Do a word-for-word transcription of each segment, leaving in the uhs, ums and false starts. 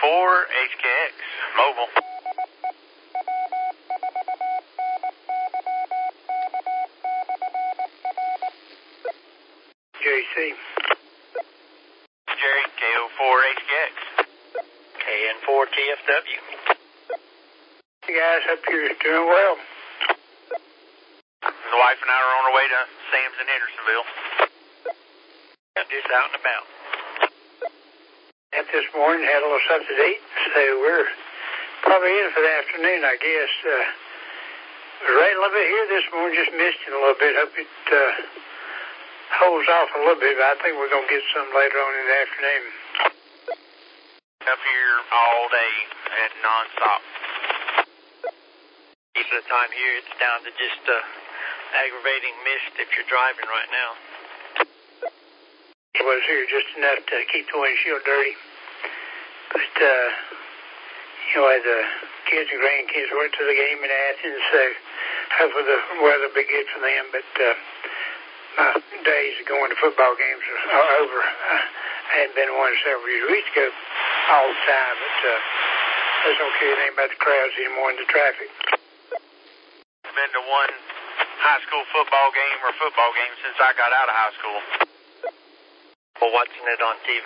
four H K X, mobile. J C. Jerry, K O four H K X. K N four T F W. You guys up here is doing well. The wife and I are on our way to Sam's in Hendersonville. I'm just out and about. At this morning, had a little something to eat, so we're probably in for the afternoon, I guess. Uh, it was raining a little bit here this morning, just misting a little bit. Hope it uh, holds off a little bit, but I think we're going to get some later on in the afternoon. Up here all day and nonstop. Most of the time here, it's down to just uh, aggravating mist if you're driving right now. It was here just enough to keep the windshield dirty. But, uh, you know, the kids and grandkids went to the game in Athens, so hopefully the weather will be good for them. But uh, my days of going to football games are over. Uh, I hadn't been to one in several years. We used to go all the time, but uh, I just don't care anything about the crowds anymore and the traffic. I've been to one high school football game or football game since I got out of high school. Or watching it on T V.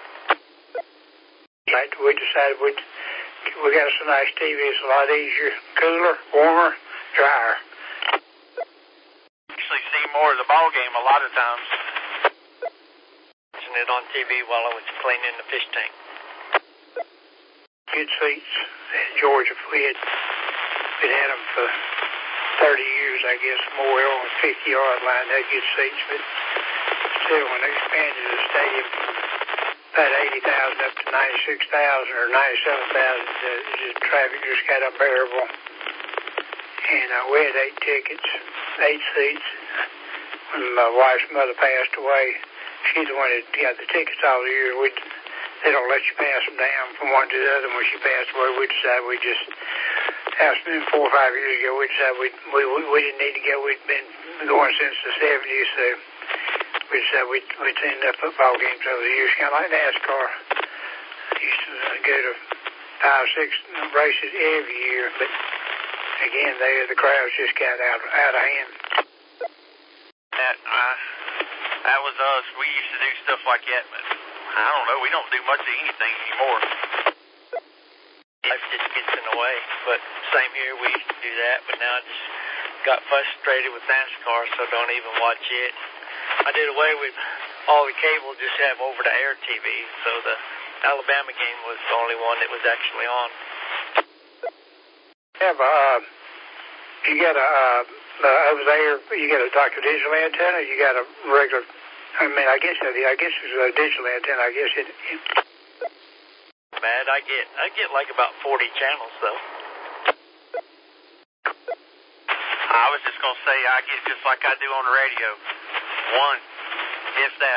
Right, we decided we'd, we got some nice T V. It's a lot easier, cooler, warmer, drier. Actually see more of the ball game a lot of times. Watching it on T V while I was cleaning the fish tank. Good seats in Georgia. We had, we'd had them for thirty years, I guess, more on the fifty-yard line. They had good seats, but still, when they expanded the stadium from about eighty thousand up to ninety-six thousand or ninety-seven thousand, the, the traffic just got unbearable. And uh, we had eight tickets, eight seats. When my wife's mother passed away, she's the one that got the tickets all the years. We'd, they don't let you pass them down from one to the other. When she passed away, we decided we just, that was been four or five years ago, we decided we we we, we didn't need to go. We'd been going since the seventies, so we decided we'd, we'd seen enough football games over the years, kind of like NASCAR. I used to go to five, six races every year, but again, they the crowds just got out out of hand. That uh, that was us. We used to do stuff like that, but I don't know. We don't do much of anything anymore. Life just gets in the way. But same here, we used to do that, but now I just got frustrated with NASCAR, so don't even watch it. I did away with all the cable, just have over-the-air T V, so the Alabama game was the only one that was actually on. Yeah, but uh, you got a uh, uh, over there. You got a Doctor Digital antenna. You got a regular. I mean, I guess I guess it's a digital antenna. I guess it. it Bad. I get I get like about forty channels though. I was just gonna say I get just like I do on the radio. One, if that.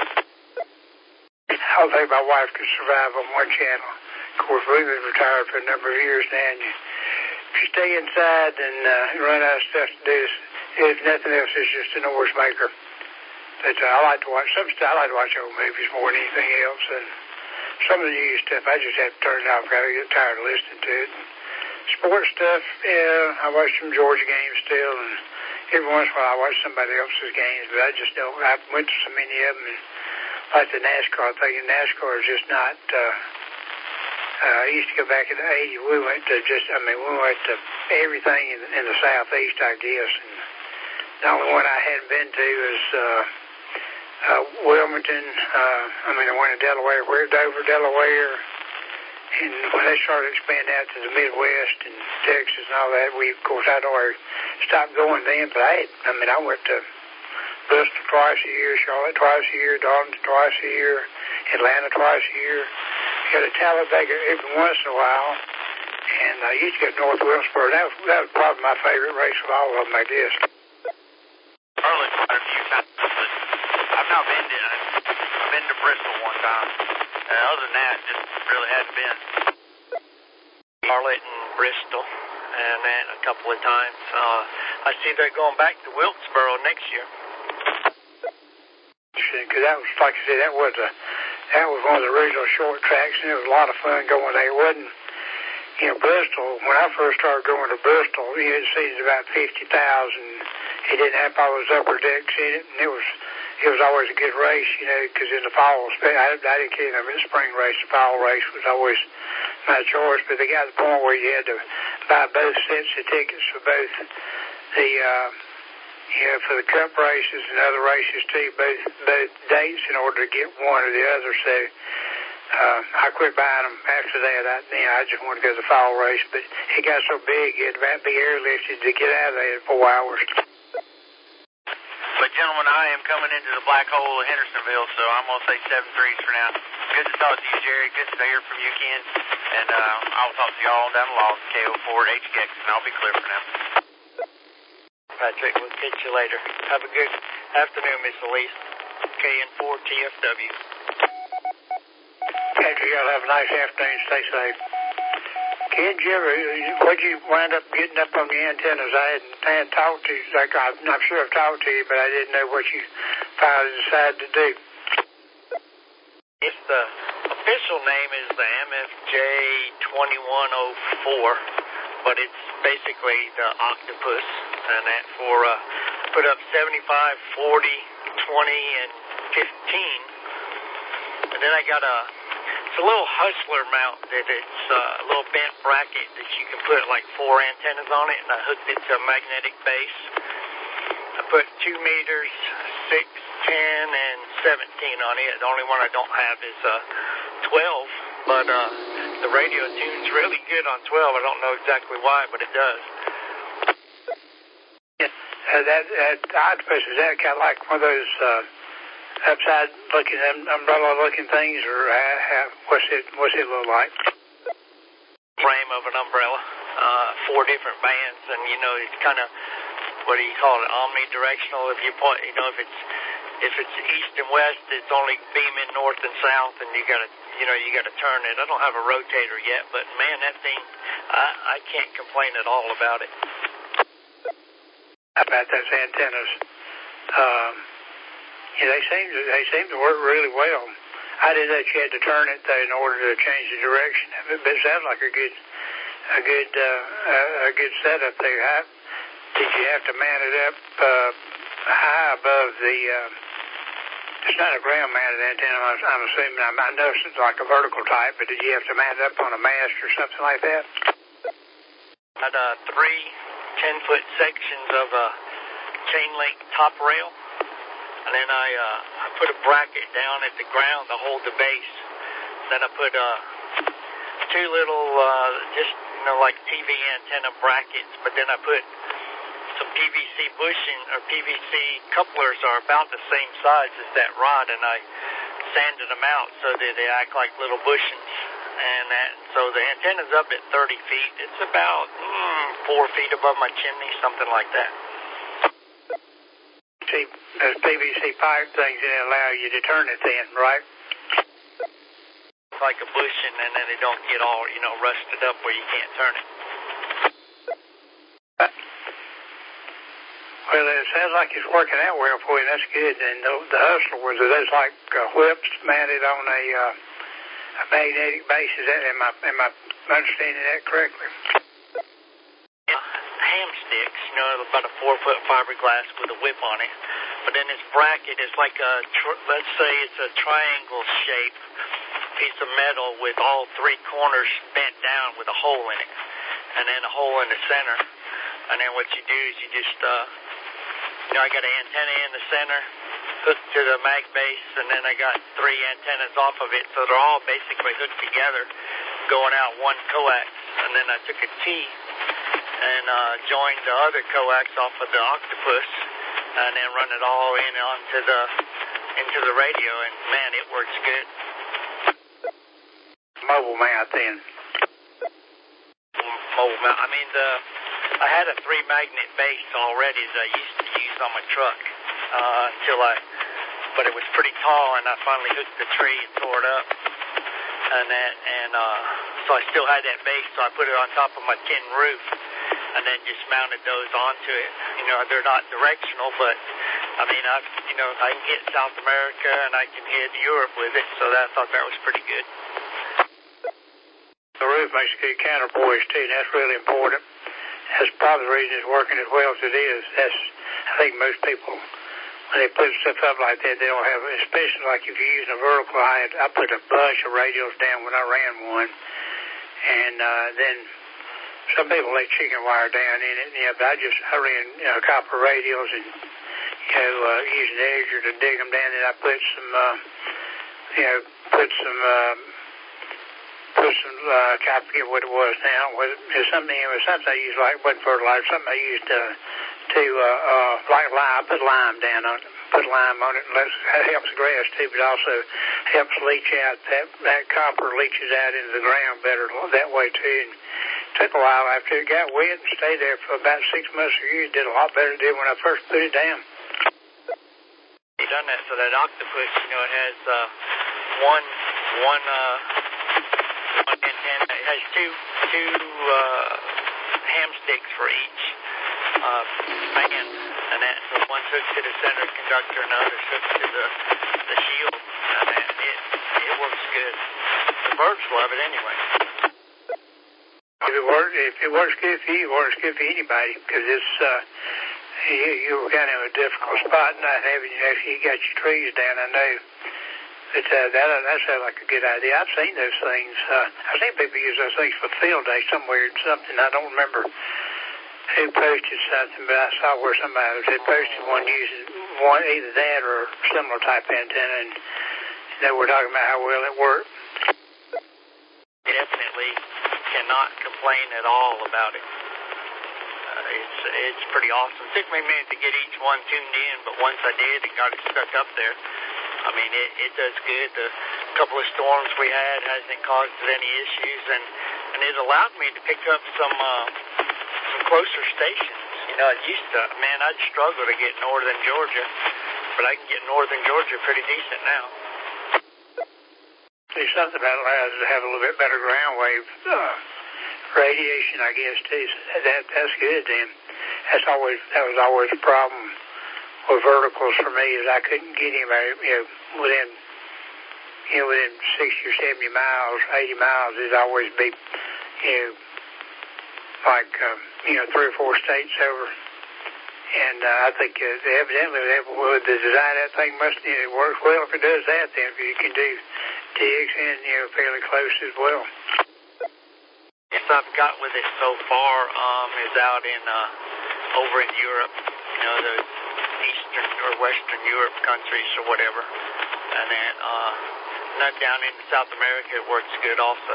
I don't think my wife could survive on one channel. Of course, we've been retired for a number of years now, and you, if you stay inside and uh, run out of stuff to do, if nothing else, it's just a noise maker. But uh, I like to watch some stuff. I like to watch old movies more than anything else, and some of the new stuff I just have to turn it off. I get tired of listening to it. And sports stuff, yeah, I watch some Georgia games still, and every once in a while I watch somebody else's games, but I just don't. I went to so many of them, and like the NASCAR thing, and NASCAR is just not. Uh, uh, I used to go back in the eighties. We went to just, I mean, we went to everything in, in the southeast, I guess. And the only one I hadn't been to is uh, uh, Wilmington. Uh, I mean, I went to Delaware, where Dover, Delaware. And when they started expanding out to the Midwest and Texas and all that, we, of course, I'd already stopped going then. But I, had, I mean, I went to Bristol twice a year, Charlotte twice a year, Darlington twice a year, Atlanta twice a year. Go to Talladega every once in a while. And I used to go to North Wilkesboro. That was, that was probably my favorite race of all of them, I guess. Charlotte quite a few times, but I've not been to. I've been to Bristol one time. Uh, other than that, just really hadn't been. Charlotte and Bristol, and then a couple of times. Uh, I see they're going back to Wilkesboro next year. Because that was, like I said, that was a that was one of the original short tracks, and it was a lot of fun going there. It wasn't, you know, Bristol, when I first started going to Bristol, you know, it seated about fifty thousand. It didn't have all those upper decks in it, and it was it was always a good race, you know, because in the fall, I, I didn't care if it was spring race, the fall race was always my choice, but they got to the point where you had to buy both sets of tickets for both the, uh, you know, for the cup races and other races too, both, both dates in order to get one or the other, so uh, I quit buying them after that. I, you know, I just wanted to go to the fall race, but it got so big, it had to be airlifted to get out of there in four hours. But, gentlemen, I am coming into the black hole of Hendersonville, so I'm going to say seven threes for now. Good to talk to you, Jerry. Good to hear from you, Ken. And uh, I'll talk to you all down the log, K O four H G X, and I'll be clear for now. Patrick, we'll catch you later. Have a good afternoon, Miss Elise. K N four T F W. Patrick, y'all have a nice afternoon. Stay safe. Ken, did you ever, what'd you wind up getting up on the antennas? I hadn't, I hadn't talked to you. Like, I'm not sure I've talked to you, but I didn't know what you finally decided to do. It's the official name is the M F J twenty-one oh four, but it's basically the Octopus, and that for uh, put up seventy-five, forty, twenty, and fifteen, and then I got a. It's a little Hustler mount that it's uh, a little bent bracket that you can put like four antennas on it, and I hooked it to a magnetic base. I put two meters, six, ten, and seventeen on it. The only one I don't have is uh, twelve, but uh, the radio tunes really good on twelve. I don't know exactly why, but it does. Uh, that, that Octopus, is that kind of like one of those uh, upside looking, umbrella looking things, or uh, how, what's it what's it look like? Frame of an umbrella, uh, four different bands, and you know it's kind of, what do you call it, omnidirectional. If you point, you know, if it's if it's east and west, it's only beaming north and south, and you gotta, you know, you gotta turn it. I don't have a rotator yet, but man, that thing, I, I can't complain at all about it. How about those antennas? Um, yeah, they seem to they seem to work really well. I didn't know you had to turn it though in order to change the direction of it, but it sounds like a good a good uh, a good setup there. How, did you have to mount it up uh, high above the? Uh, it's not a ground mounted antenna. I'm, I'm assuming. I, I know it's like a vertical type, but did you have to mount it up on a mast or something like that? I had uh, three ten foot sections of a chain link top rail. And then I, uh, I put a bracket down at the ground to hold the base. Then I put uh, two little, uh, just, you know, like T V antenna brackets. But then I put some P V C bushing, or P V C couplers are about the same size as that rod. And I sanded them out so that they act like little bushings. And that, so the antenna's up at thirty feet. It's about mm, four feet above my chimney, something like that. See, those P V C pipe things that allow you to turn it then, right? Like a bushing, and then they don't get all, you know, rusted up where you can't turn it. Well, it sounds like it's working out well for you. That's good. And the, the Hustler, was it those like uh, whips mounted on a, uh, a magnetic base? Is that, am I, am I understanding that correctly? Ham sticks, you know, about a four foot fiberglass with a whip on it. But then this bracket is like a, tr- let's say it's a triangle shape piece of metal with all three corners bent down with a hole in it. And then a hole in the center. And then what you do is you just, uh, you know, I got an antenna in the center, hooked to the mag base, and then I got three antennas off of it. So they're all basically hooked together, going out one coax. And then I took a T and uh, joined the other coax off of the Octopus, and then run it all in onto the into the radio, and man, it works good. Mobile mount then. Mobile mount. I mean, the I had a three magnet base already that I used to use on my truck uh, until I, but it was pretty tall, and I finally hooked the tree and tore it up, and that, and uh, so I still had that base, so I put it on top of my tin roof. And then just mounted those onto it. You know, they're not directional, but I I mean, I, you know, I can hit South America and I can hit Europe with it, so that, I thought that was pretty good. The roof makes a good counterpoise too, and that's really important. That's probably the reason it's working as well as it is. That's, I think most people, when they put stuff up like that, they don't have, especially like if you're using a vertical, I, had, I put a bunch of radials down when I ran one, and uh, then some people lay chicken wire down in it, yeah, but I just, I ran you know, copper radials and, you know, uh, using the edger to dig them down, and I put some, uh, you know, put some, uh, put some, uh, I forget what it was now, was it something, it was something I used like, wasn't fertilizer, something I used to, to, uh, uh, like lime, I put lime down on it, put lime on it, and that helps the grass too, but also helps leach out, that, that copper leaches out into the ground better that way too, and it took a while after it got wet and stayed there for about six months a year. It did a lot better than it did when I first put it down. You done that, so that octopus, you know, it has, uh, one, one, uh, one antenna, it has two, two, uh, ham sticks for each, uh, band, and that, so one's hooked to the center conductor and the other's hooked to the, the shield, and that, it, it works good. The birds love it anyway. If it works, if it works good for you, it works good for anybody, because it's, uh, you, you were kind of in a difficult spot not having, after you got your trees down, I know. But, uh, that, that sounds like a good idea. I've seen those things, uh, I've seen people use those things for field day somewhere, something, I don't remember who posted something, but I saw where somebody had posted one using one, either that or similar type antenna, and they were talking about how well it worked. Definitely cannot complain at all about it. Uh, it's it's pretty awesome. It took me a minute to get each one tuned in, but once I did and got it stuck up there, I mean, it, it does good. The couple of storms we had hasn't caused any issues, and, and it allowed me to pick up some uh, some closer stations. You know, it used to, man, I'd struggle to get northern Georgia, but I can get northern Georgia pretty decent now. There's something that allows us to have a little bit better ground wave uh, radiation, I guess, too. So that, that's good then. That's always, that was always a problem with verticals for me, is I couldn't get anybody, you know, within, you know, within sixty or seventy miles, eighty miles, it'd always be, you know, like, um, you know, three or four states over. And uh, I think uh, evidently that, well, the design of that thing must, you know, it works well if it does that, then if you can do D X N, you know, fairly close as well. Yes, I've got with it so far um, is out in, uh, over in Europe, you know, the Eastern or Western Europe countries or whatever. And then, uh, not down in South America, it works good also.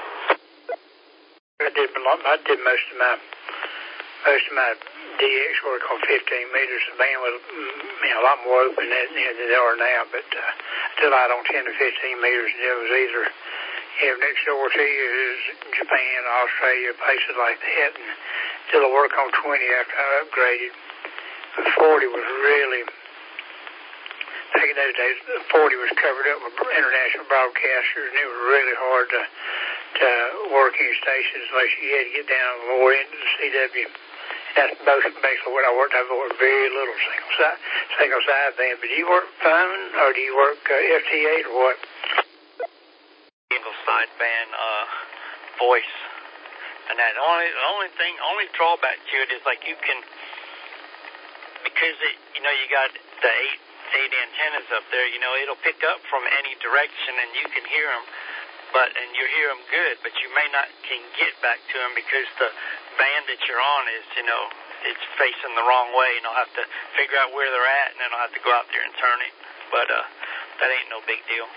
I did, I did most of my, most of my D X work on fifteen meters. The band was, you know, a lot more open than, you know, than they are now, but uh, I did a lot on ten to fifteen meters, and it was either, you know, next door to you is Japan, Australia, places like that, and did a work on twenty after I upgraded. But forty was really, back in those days, forty was covered up with international broadcasters, and it was really hard to, to work any stations unless you had to get down to the lower end of the C W. That's basically what I worked. I worked very little single side, single side band. But do you work phone or do you work uh, F T eight or what? Single side band, uh, voice, and that only the only thing, only drawback to it is like you can, because it, you know, you got the eight eight antennas up there. You know, it'll pick up from any direction and you can hear them, but and you hear them good, but you may not can get back to them because the band that you're on is, you know, it's facing the wrong way, and I'll have to figure out where they're at, and then I'll have to go out there and turn it. But uh, that ain't no big deal.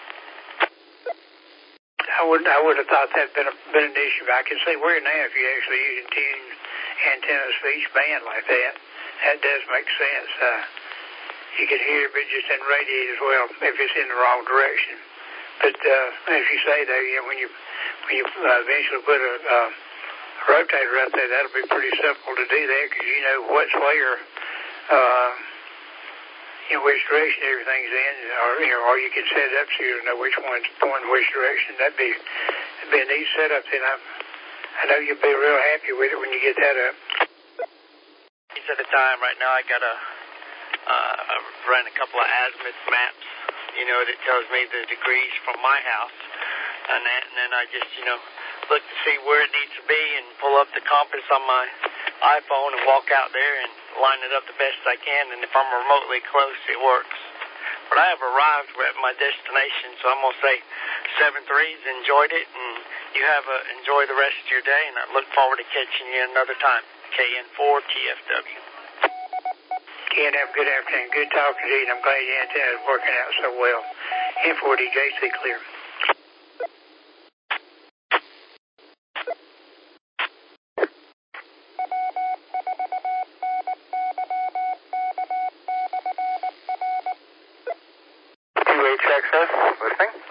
I would I would have thought that'd been a, been an issue. But I can see where now if you're actually using ten antennas for each band like that, that does make sense. Uh, you can hear it, but just in radiate as well if it's in the wrong direction. But uh, as you say, though, you know, when you when you uh, eventually put a uh, rotator up there, that'll be pretty simple to do that because you know what's where, uh, you know, which direction everything's in, or you know, or you can set it up so you know which one's pointing which direction. That'd be that'd be a neat setup. Then I, I know you'll be real happy with it when you get that up. It's at the time right now. I got a Uh, I've run a couple of azimuth maps, you know, that tells me the degrees from my house. And then, and then I just, you know, look to see where it needs to be and pull up the compass on my iPhone and walk out there and line it up the best I can. And if I'm remotely close, it works. But I have arrived at my destination, so I'm going to say seven threes, enjoyed it, and you have a, enjoy the rest of your day, and I look forward to catching you another time. K N four T F W. Ken, have a good afternoon. Good talking to you, and I'm glad your antenna is working out so well. N four D J C clear. T H X S, listening.